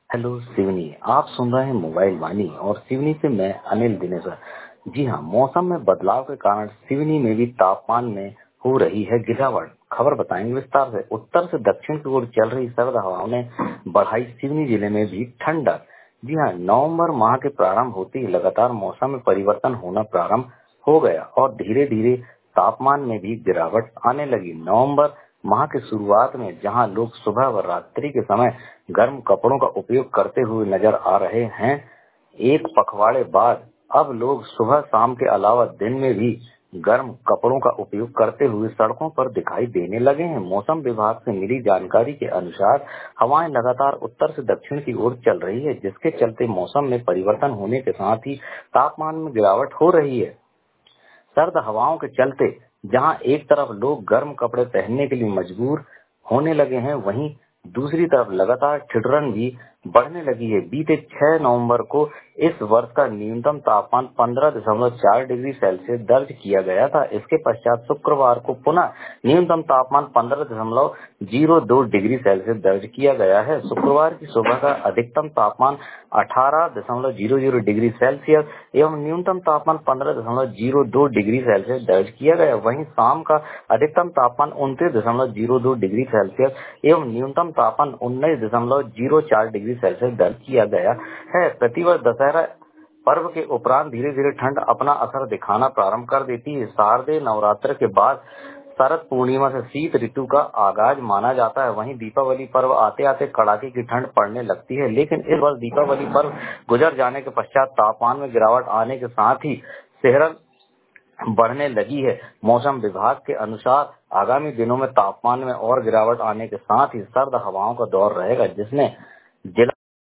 Hello Seoni, आप सुन रहे हैं मोबाइल वाणी और सिवनी से मैं अनिल दिनेसर। जी हाँ, मौसम में बदलाव के कारण सिवनी में भी तापमान में हो रही है गिरावट। खबर बताएंगे विस्तार से। उत्तर से दक्षिण की ओर चल रही सर्द हवाओं ने बढ़ाई सिवनी जिले में भी ठंडक। जी हाँ, नवंबर माह के प्रारंभ होते ही लगातार मौसम में परिवर्तन होना प्रारंभ हो गया और धीरे धीरे तापमान में भी गिरावट आने लगी। नवंबर माह की शुरुआत में जहां लोग सुबह व रात्रि के समय गर्म कपड़ों का उपयोग करते हुए नजर आ रहे हैं, एक पखवाड़े बाद अब लोग सुबह शाम के अलावा दिन में भी गर्म कपड़ों का उपयोग करते हुए सड़कों पर दिखाई देने लगे हैं। मौसम विभाग से मिली जानकारी के अनुसार हवाएं लगातार उत्तर से दक्षिण की ओर चल रही है, जिसके चलते मौसम में परिवर्तन होने के साथ ही तापमान में गिरावट हो रही है। सर्द हवाओं के चलते जहां एक तरफ लोग गर्म कपड़े पहनने के लिए मजबूर होने लगे हैं, वहीं दूसरी तरफ लगातार ठिठुरन भी बढ़ने लगी है। बीते 6 नवंबर को इस वर्ष का न्यूनतम तापमान 15.4 डिग्री सेल्सियस दर्ज किया गया था। इसके पश्चात शुक्रवार को पुनः न्यूनतम तापमान 15.02 डिग्री सेल्सियस दर्ज किया गया है। शुक्रवार की सुबह का अधिकतम तापमान 18.00 डिग्री सेल्सियस एवं न्यूनतम तापमान 15.02 डिग्री सेल्सियस दर्ज किया गया। वहीं शाम का अधिकतम तापमान 29.02 डिग्री सेल्सियस एवं न्यूनतम तापमान 19.04 डिग्री सेल्सियस दर्ज किया गया है। प्रतिवर्ष दशहरा पर्व के उपरांत धीरे धीरे ठंड अपना असर दिखाना प्रारंभ कर देती है। शारदीय नवरात्र के बाद शरद पूर्णिमा से शीत ऋतु का आगाज माना जाता है। वहीं दीपावली पर्व आते आते कड़ाके की ठंड पड़ने लगती है, लेकिन इस वर्ष दीपावली पर्व गुजर जाने के पश्चात तापमान में गिरावट आने के साथ ही सिहरन बढ़ने लगी है। मौसम विभाग के अनुसार आगामी दिनों में तापमान में और गिरावट आने के साथ ही सर्द हवाओं का दौर रहेगा, जिसने जिला